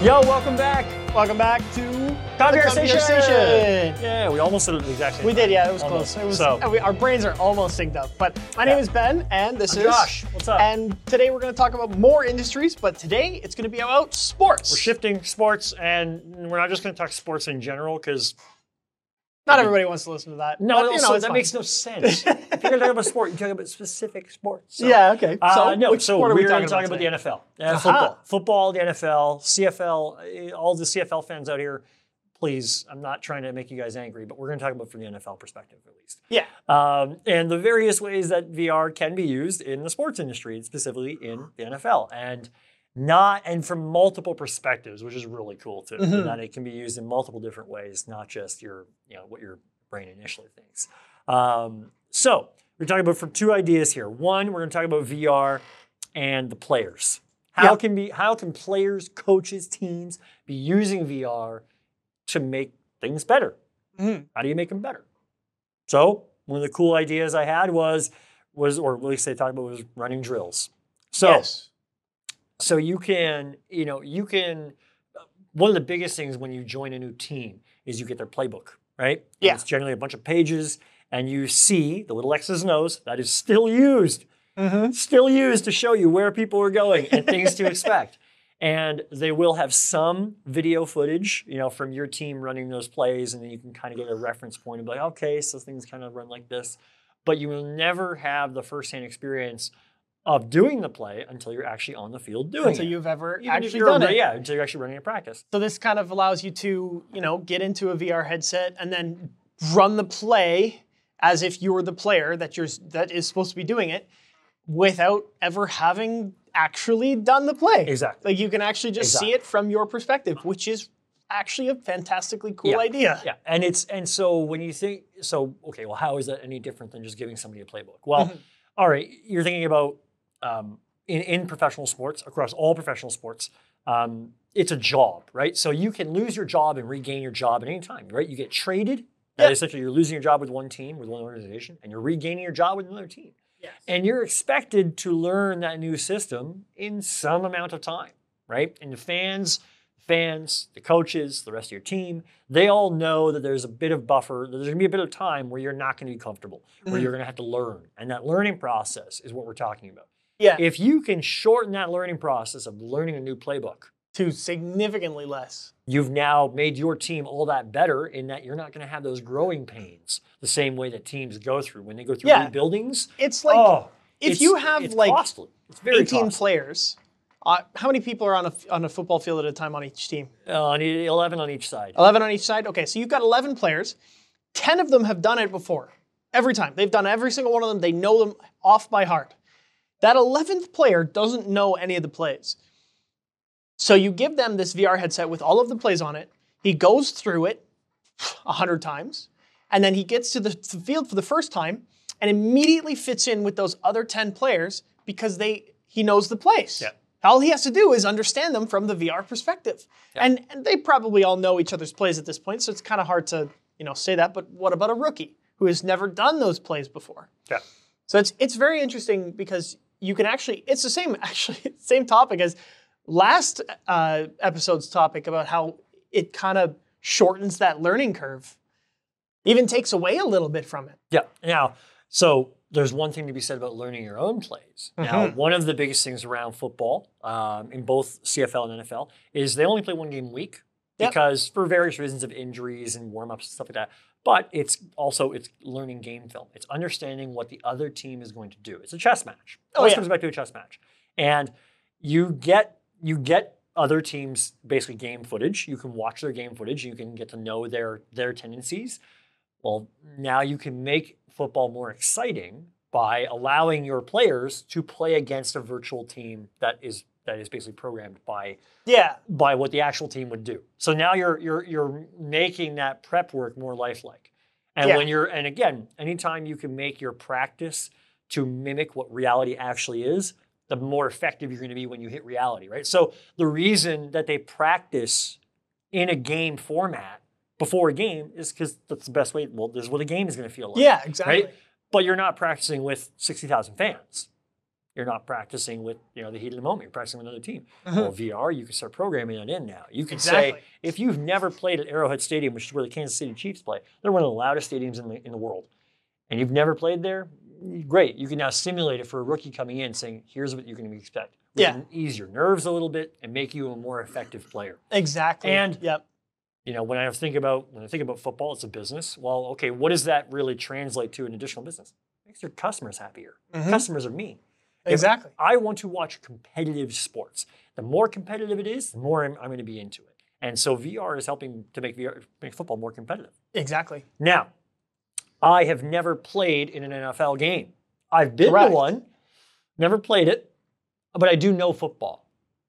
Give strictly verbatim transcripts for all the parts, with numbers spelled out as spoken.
Yo, welcome back. Welcome back to Conversation. Conversation. Yeah, we almost did it the exact same We time. did, yeah, it was Almost. close. It was, so, uh, we, our brains are almost synced up. But my name Yeah. is Ben, and this I'm is Josh. What's up? And today we're going to talk about more industries, but today it's going to be about sports. we're shifting sports, and we're not just going to talk sports in general because Not everybody wants to listen to that. no, but, you also, know, it's that fine. makes no sense. If you're going to talk about sport, you're talking about specific sports. So. Yeah, okay. Uh, So, no, which so sport are we're we talking talking about about the today? N F L, uh, Aha. football, football, the N F L, C F L. uh, All the C F L fans out here, please. I'm not trying to make you guys angry, but we're going to talk about from the N F L perspective at least. Yeah. Um, and the various ways that V R can be used in the sports industry, specifically in the N F L, and not and from multiple perspectives, which is really cool too. Mhm. That it can be used in multiple different ways, not just your, you know, what your brain initially thinks. Um, so we're talking about from two ideas here. One, we're going to talk about V R and the players. How Yep. can be how can players, coaches, teams be using V R to make things better? Mhm. How do you make them better? So one of the cool ideas I had was, was or at least they talked about was running drills. So, yes. so you can, you know, you can, one of the biggest things when you join a new team is you get their playbook, right? And Yeah. it's generally a bunch of pages and you see the little X's and O's that is still used, Mm-hmm. still used to show you where people are going and things to expect. And they will have some video footage, you know, from your team running those plays, and then you can kind of get a reference point and be like, okay, so things kind of run like this. But you will never have the firsthand experience of doing the play until you're actually on the field doing Until it. you've ever Even if actually you're- done it. Yeah, until you're actually running a practice. So this kind of allows you to, you know, get into a V R headset and then run the play as if you were the player that you're that is supposed to be doing it without ever having actually done the play. Exactly. Like you can actually just Exactly. see it from your perspective, which is actually a fantastically cool Yeah. idea. Yeah, and it's and so when you think so, okay, well, how is that any different than just giving somebody a playbook? Well, Mhm. all right, you're thinking about um, in in professional sports, across all professional sports, um, it's a job, right? So you can lose your job and regain your job at any time, right? You get traded. That Yep. essentially you're losing your job with one team, with one organization, and you're regaining your job with another team. Yes. And you're expected to learn that new system in some amount of time, right? And the fans, fans, the coaches, the rest of your team, they all know that there's a bit of buffer, that there's gonna be a bit of time where you're not gonna be comfortable, where Mhm. you're gonna have to learn. And that learning process is what we're talking about. Yeah. If you can shorten that learning process of learning a new playbook, To significantly less. you've now made your team all that better in that you're not gonna have those growing pains the same way that teams go through. When they go through Yeah. rebuildings, It's like oh, if it's- you have it's like costly. It's very eighteen costly. players, uh, how many people are on a on a football field at a time on each team? Uh, on e- eleven on each side. eleven on each side? Okay, so you've got eleven players. ten of them have done it before. Every time. They've done every single one of them. They know them off by heart. That eleventh player doesn't know any of the plays. So you give them this V R headset with all of the plays on it. He goes through it a hundred times, and then he gets to the to the field for the first time and immediately fits in with those other ten players because they he knows the plays. Yeah. All he has to do is understand them from the V R perspective. Yeah. And, and they probably all know each other's plays at this point, so it's kind of hard to, you know, say that. But what about a rookie who has never done those plays before? Yeah. So it's it's very interesting because you can actually, it's the same actually same topic as last uh, episode's topic about how it kind of shortens that learning curve, even takes away a little bit from it. Yeah. Now, so there's one thing to be said about learning your own plays. Now, Mhm. one of the biggest things around football, um, in both C F L and N F L, is they only play one game a week Yep. because for various reasons of injuries and warm-ups and stuff like that. But it's also it's learning game film. It's understanding what the other team is going to do. It's a chess match. Oh, Always yeah. comes back to a chess match, and you get you get other teams basically game footage. You can watch their game footage. You can get to know their their tendencies. Well, now you can make football more exciting by allowing your players to play against a virtual team that is that is basically programmed by Yeah. by what the actual team would do. So now you're you're you're making that prep work more lifelike. And Yeah. when you're and again, anytime you can make your practice to mimic what reality actually is, the more effective you're going to be when you hit reality, right? So the reason that they practice in a game format before a game is because that's the best way. Well, this is what a game is going to feel like. Yeah, exactly. Right? But you're not practicing with sixty thousand fans. You're not practicing with, you know, the heat of the moment. You're practicing with another team. Well, V R, you can start programming that in now. You can Exactly. say, if you've never played at Arrowhead Stadium, which is where the Kansas City Chiefs play, they're one of the loudest stadiums in the, in the world, and you've never played there, great. You can now simulate it for a rookie coming in saying, here's what you're going to expect. We Yeah. can ease your nerves a little bit and make you a more effective player. Exactly. And yep. You know, when I think about when I think about football, it's a business. Well, okay, what does that really translate to in additional business? It makes your customers happier. Mhm. Customers are me. Exactly. If I want to watch competitive sports. The more competitive it is, the more I'm, I'm going to be into it. And so V R is helping to make V R make football more competitive. Exactly. Now, I have never played in an N F L game. I've been Correct. to one, never played it, but I do know football.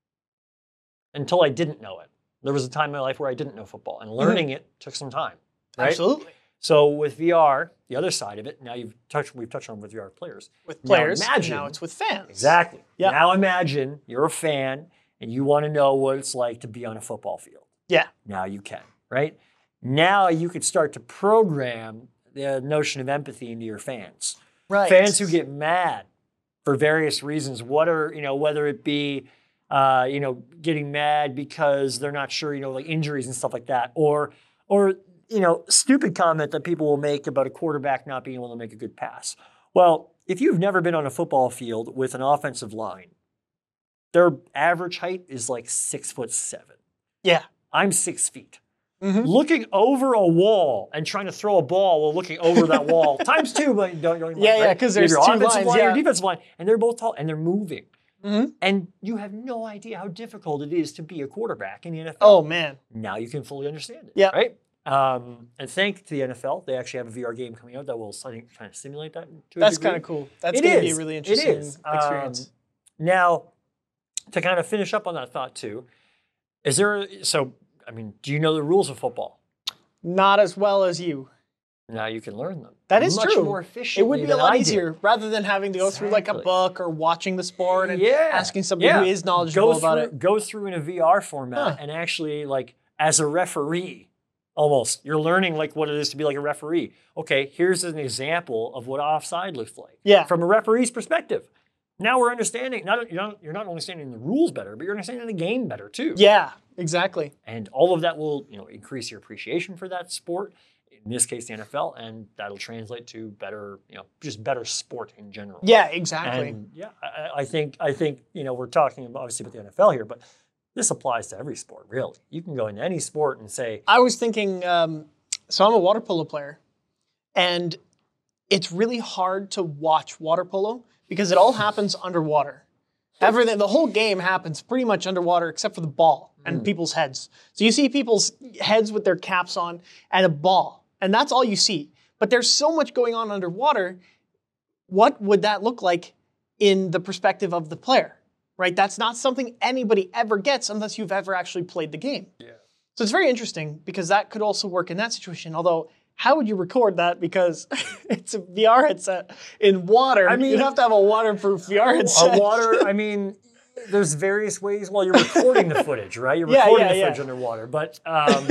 Until I didn't know it. There was a time in my life where I didn't know football, and learning it took some time. Right? Absolutely. So with V R, the other side of it, now you've touched, we've touched on with V R players. With Now players, imagine- now it's with fans. Exactly. Yep. Now imagine you're a fan and you want to know what it's like to be on a football field. Yeah. Now you can, right? Now you could start to program the notion of empathy into your fans. Right. Fans who get mad for various reasons. What are, you know, whether it be, uh, you know, getting mad because they're not sure, you know, like injuries and stuff like that, or, or, you know, stupid comment that people will make about a quarterback not being able to make a good pass. Well, if you've never been on a football field with an offensive line, their average height is like six foot seven. Yeah. I'm six feet. Mhm. Looking over a wall and trying to throw a ball while looking over that wall times two, but don't, don't Yeah, yeah, 'cause You have there's your two offensive lines, line, your yeah. defensive line, and they're both tall and they're moving. Mhm. And you have no idea how difficult it is to be a quarterback in the N F L. Oh man. Now you can fully understand it. Yeah. Right? Um, and thanks to the N F L, they actually have a V R game coming out that will, I think, kind of simulate that to a That's degree. kind of cool. That's It going to be a is. really It interesting is. experience. Um, now, to kind of finish up on that thought too, is there, a, so, I mean, do you know the rules of football? Not as well as you. Now you can learn them. That is much true. more It efficiently would be a than lot I did. easier rather than having to go through like a Exactly. book or watching the sport and Yeah. asking somebody Yeah. who is knowledgeable go about through, it. Go through in a V R format Huh. and actually, like, as a referee, almost, you're learning like what it is to be like a referee. Okay, here's an example of what offside looks like. Yeah. From a referee's perspective. Now we're understanding, not, you're, not, you're not only understanding the rules better, but you're understanding the game better too. Yeah, exactly. And all of that will, you know, increase your appreciation for that sport, in this case the N F L, and that'll translate to better, you know, just better sport in general. Yeah, exactly. And yeah, I, I think I think you know we're talking about, obviously about the N F L here, but this applies to every sport really. You can go into any sport and say, I was thinking, um, so I'm a water polo player, and it's really hard to watch water polo because it all happens underwater. Everything, the whole game happens pretty much underwater except for the ball and people's heads. So you see people's heads with their caps on and a ball, and that's all you see. But there's so much going on underwater. What would that look like in the perspective of the player? Right? That's not something anybody ever gets unless you've ever actually played the game. yeah, So it's very interesting because that could also work in that situation. Although, how would you record that? Because it's a V R headset in water. I mean- you'd have to have a waterproof V R headset. a water. I mean, there's various ways. Well, you're recording the footage, right? You're Yeah, recording yeah, the footage yeah. underwater, but um,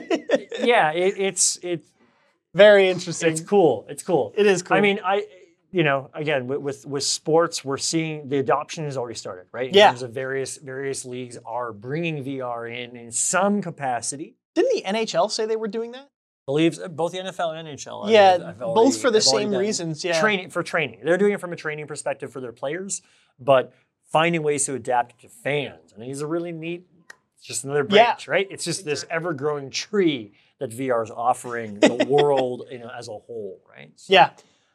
yeah, it, it's it's Very interesting. it's cool. It's cool. It is cool. I mean, I, you know, again, with, with with sports, we're seeing the adoption has already started, right? In Yeah. terms of various various leagues are bringing V R in in some capacity. Didn't the N H L say they were doing that? Believes both the N F L and N H L. I Yeah, mean, I've both already- for the I've already same done reasons, yeah. training for training. They're doing it from a training perspective for their players, but finding ways to adapt it to fans. I think it's a really neat. It's just another Yeah. branch, right? It's just this ever-growing tree that V R is offering the world, you know, as a whole, right? So, Yeah,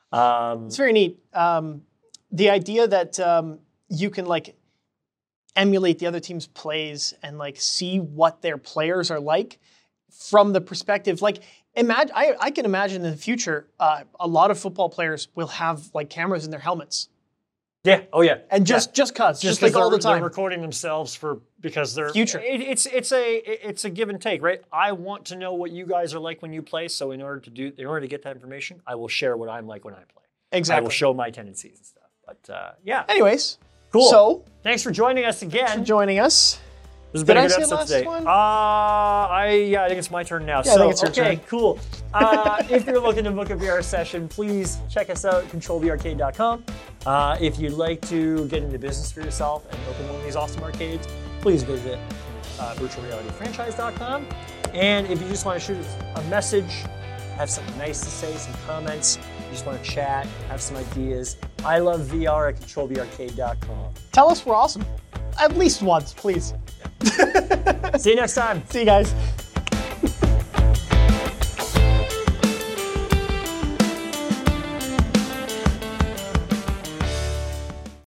Um, it's very neat. Um, the idea that um, you can like emulate the other team's plays and like see what their players are like from the perspective, like imagine. I, I can imagine in the future, uh, a lot of football players will have like cameras in their helmets, yeah. Oh, yeah. and Yeah. just just cause, just, 'cause like all the they're- time. They're recording themselves for because they're Future. It, it's it's a it's a give and take, right? I want to know what you guys are like when you play, so in order to do in order to get that information, I will share what I'm like when I play. I Exactly. will show my tendencies and stuff. But uh, yeah, Anyways, cool. so Thanks for joining us thanks for again. joining us. This has Did been a I good say episode last today. one? Uh, I yeah, I think it's my turn now. Yeah, I so think it's your okay, turn. cool. Uh, if you're looking to book a V R session, please check us out at control v arcade dot com. Uh, if you'd like to get into business for yourself and open one of these awesome arcades, please visit uh, virtual reality franchise dot com. And if you just want to shoot a message, have something nice to say, some comments, you just want to chat, have some ideas, I love V R at control v arcade dot com. Tell us we're awesome. At least once, please. See you next time. See you guys.